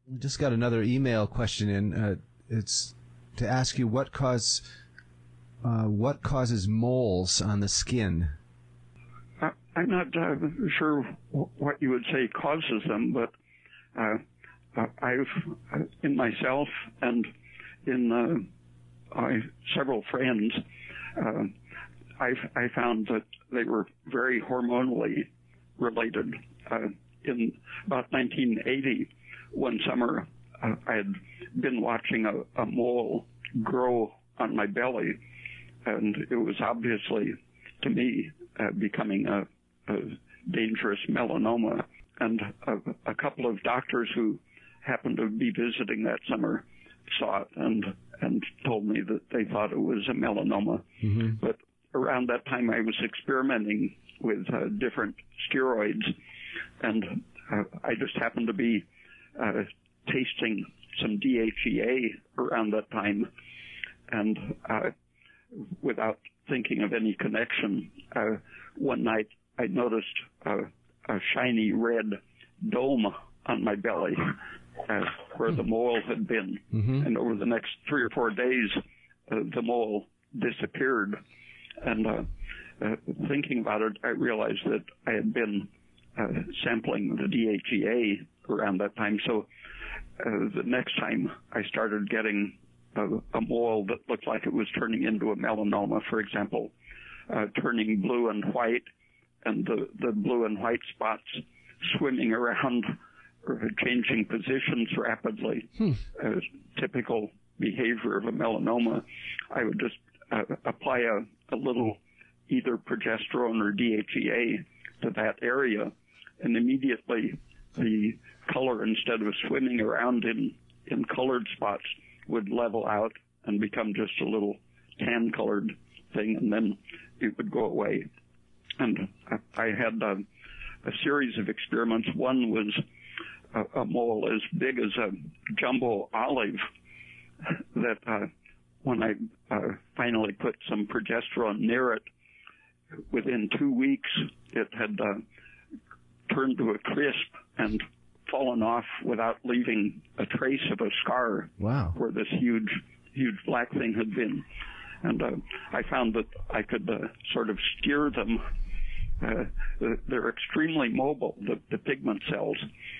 We just got another email question in. It's to ask you what causes moles on the skin. I'm not sure what you would say causes them, but I've, in myself and in several friends, I found that they were very hormonally related. In about 1980, one summer, I had been watching a mole grow on my belly, and it was obviously, to me, becoming a dangerous melanoma. And a couple of doctors who happened to be visiting that summer saw it and told me that they thought it was a melanoma. Mm-hmm. But around that time, I was experimenting with different steroids, and I just happened to be tasting some DHEA around that time, and without thinking of any connection, one night I noticed a shiny red dome on my belly where the mole had been. Mm-hmm. And over the next 3 or 4 days, the mole disappeared. And thinking about it, I realized that I had been sampling the DHEA around that time. So the next time I started getting a mole that looked like it was turning into a melanoma, for example, turning blue and white, and the blue and white spots swimming around or changing positions rapidly, typical behavior of a melanoma, I would just apply a little either progesterone or DHEA to that area, and immediately the color, instead of swimming around in colored spots, would level out and become just a little tan-colored thing, and then it would go away. And I had a series of experiments. One was a mole as big as a jumbo olive that when I finally put some progesterone near it, within 2 weeks it had turned to a crisp and fallen off without leaving a trace of a scar. Wow. Where this huge black thing had been. And I found that I could sort of steer them. They're extremely mobile, the pigment cells.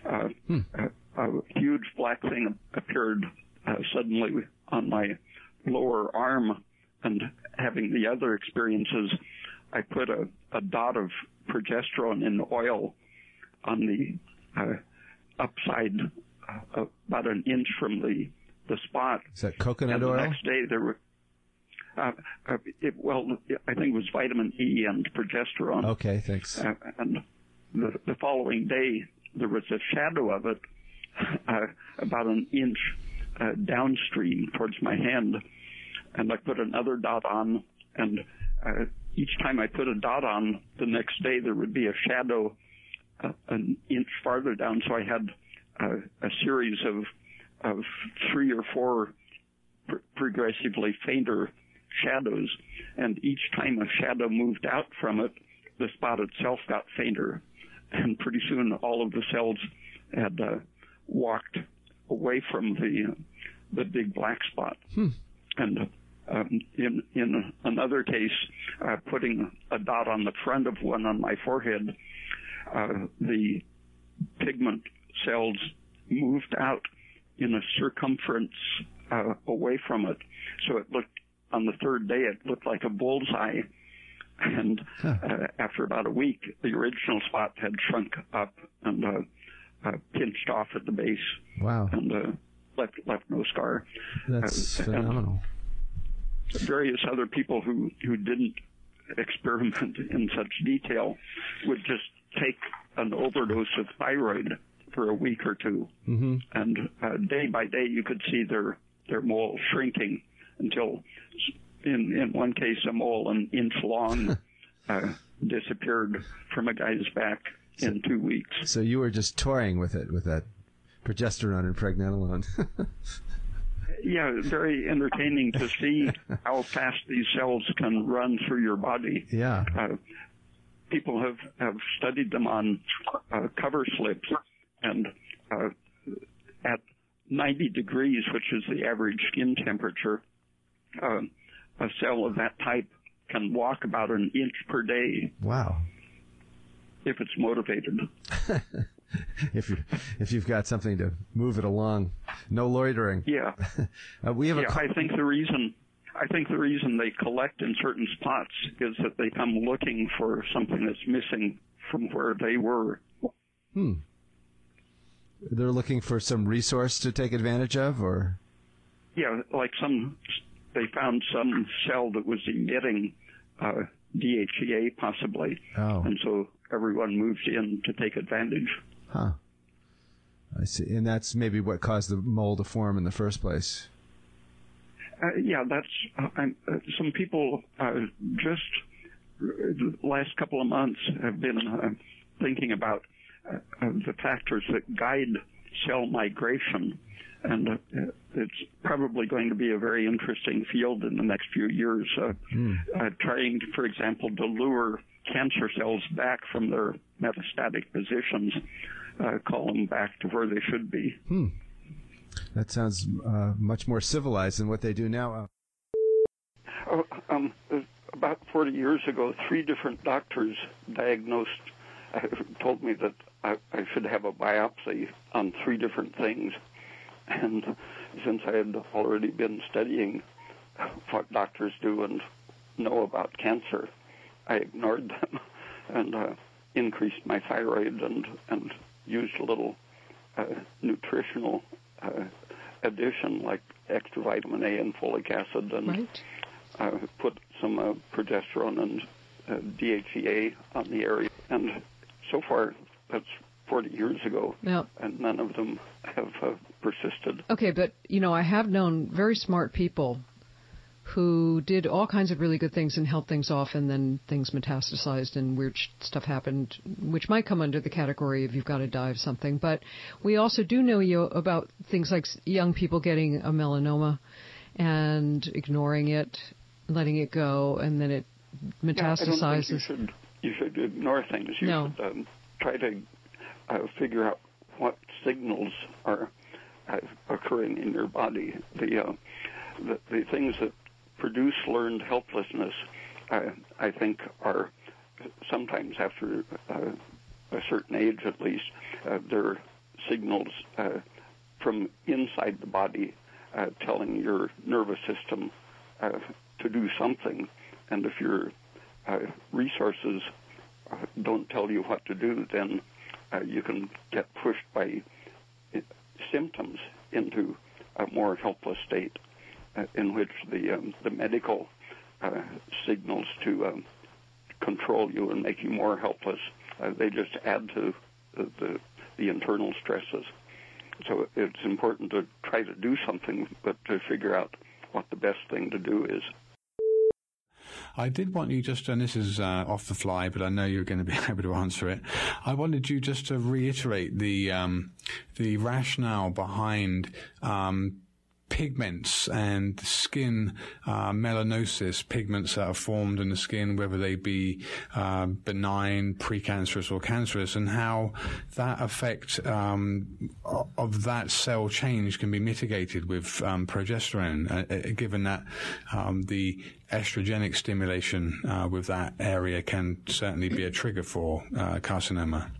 A huge black thing appeared suddenly on my lower arm, and having the other experiences, I put a dot of progesterone in oil on the upside, about an inch from the spot. Is that coconut oil? The next day there were, I think it was vitamin E and progesterone. Okay, thanks. And the following day there was a shadow of it about an inch downstream towards my hand, and I put another dot on, and each time I put a dot on, the next day there would be a shadow an inch farther down. So I had a series of 3 or 4 progressively fainter shadows, and each time a shadow moved out from it, the spot itself got fainter, and pretty soon all of the cells had walked away from the big black spot. And in another case, putting a dot on the front of one on my forehead, the pigment cells moved out in a circumference away from it. So it looked, on the third day, it looked like a bullseye. And after about a week, the original spot had shrunk up and pinched off at the base. Wow. And left no scar. That's phenomenal. Various other people who didn't experiment in such detail would just take an overdose of thyroid for a week or two, and day by day you could see their mole shrinking until, in one case, a mole an inch long disappeared from a guy's back in 2 weeks. So you were just toying with it, with that progesterone and pregnenolone. Yeah, very entertaining to see how fast these cells can run through your body. Yeah. People have studied them on cover slips, and at 90 degrees, which is the average skin temperature, a cell of that type can walk about an inch per day. Wow. If it's motivated. if you've got something to move it along, no loitering. Yeah. I think the reason they collect in certain spots is that they come looking for something that's missing from where they were. They're looking for some resource to take advantage of, or? Yeah, like they found some cell that was emitting DHEA possibly. Oh. And so everyone moved in to take advantage. Huh. I see. And that's maybe what caused the mole to form in the first place. Some people just the last couple of months have been thinking about the factors that guide cell migration, and it's probably going to be a very interesting field in the next few years, trying, for example, to lure cancer cells back from their metastatic positions, call them back to where they should be. That sounds much more civilized than what they do now. About 40 years ago, 3 different doctors told me that I should have a biopsy on 3 different things. And since I had already been studying what doctors do and know about cancer, I ignored them and increased my thyroid and used a little nutritional addition like extra vitamin A and folic acid, and put some progesterone and DHEA on the area. And so far, that's 40 years ago, and none of them have persisted. Okay, but, I have known very smart people who did all kinds of really good things and held things off, and then things metastasized and weird stuff happened, which might come under the category of you've got to die of something. But we also do know about things like young people getting a melanoma and ignoring it, letting it go, and then it metastasizes. I don't think you should ignore things. You should try to figure out what signals are occurring in your body. The things that produce learned helplessness, I think, are sometimes after a certain age at least, they're signals from inside the body telling your nervous system to do something. And if your resources don't tell you what to do, then you can get pushed by symptoms into a more helpless state, in which the medical signals to control you and make you more helpless, they just add to the internal stresses. So it's important to try to do something, but to figure out what the best thing to do is. I did want you just, and this is off the fly, but I know you're going to be able to answer it. I wanted you just to reiterate the rationale behind pigments and skin melanosis, pigments that are formed in the skin, whether they be benign, precancerous, or cancerous, and how that effect of that cell change can be mitigated with progesterone, given that the estrogenic stimulation with that area can certainly be a trigger for carcinoma.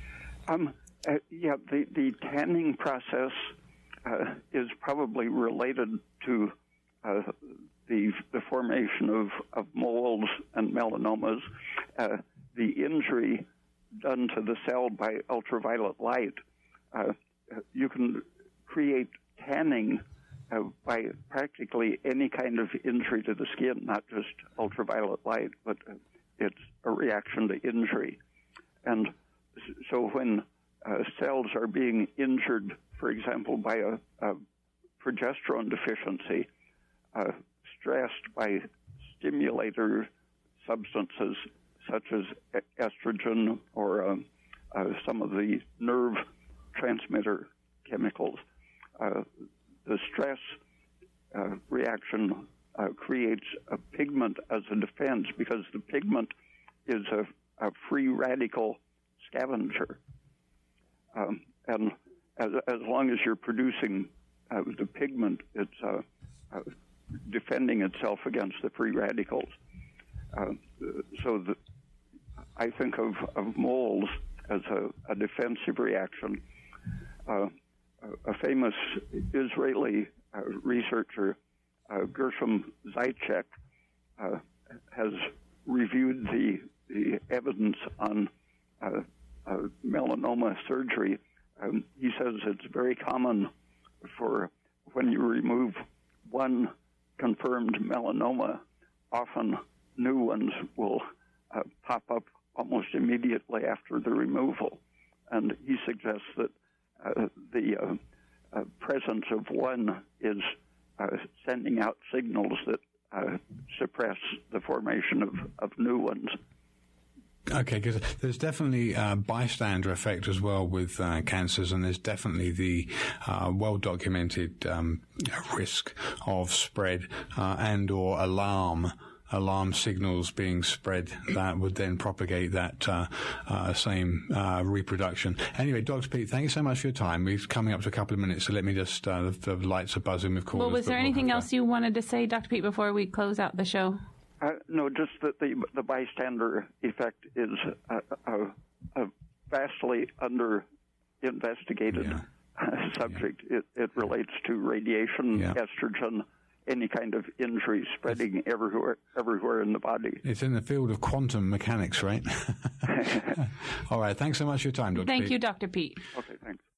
The tanning process is probably related to the formation of moles and melanomas. The injury done to the cell by ultraviolet light, you can create tanning by practically any kind of injury to the skin, not just ultraviolet light, but it's a reaction to injury. And so when cells are being injured, for example, by a progesterone deficiency, stressed by stimulator substances such as estrogen or some of the nerve transmitter chemicals, the stress reaction creates a pigment as a defense, because the pigment is a free radical scavenger. And as long as you're producing the pigment, it's defending itself against the free radicals. I think of moles as a defensive reaction. A famous Israeli researcher, Gershom Zaitchik, has reviewed the evidence on melanoma surgery. He says it's very common for when you remove one confirmed melanoma, often new ones will pop up almost immediately after the removal. And he suggests that the presence of one is sending out signals that suppress the formation of new ones. Okay, because there's definitely a bystander effect as well with cancers, and there's definitely the well-documented risk of spread and or alarm signals being spread that would then propagate that same reproduction. Anyway, Dr. Peat, thank you so much for your time. We're coming up to a couple of minutes, so let me just, the lights are buzzing with callers. Well, was there anything else you wanted to say, Dr. Peat, before we close out the show? No, just that the bystander effect is a vastly under-investigated subject. Yeah. It relates to radiation, estrogen, any kind of injury spreading everywhere in the body. It's in the field of quantum mechanics, right? All right. Thanks so much for your time, Dr. Peat. Thank you, Dr. Peat. Okay, thanks.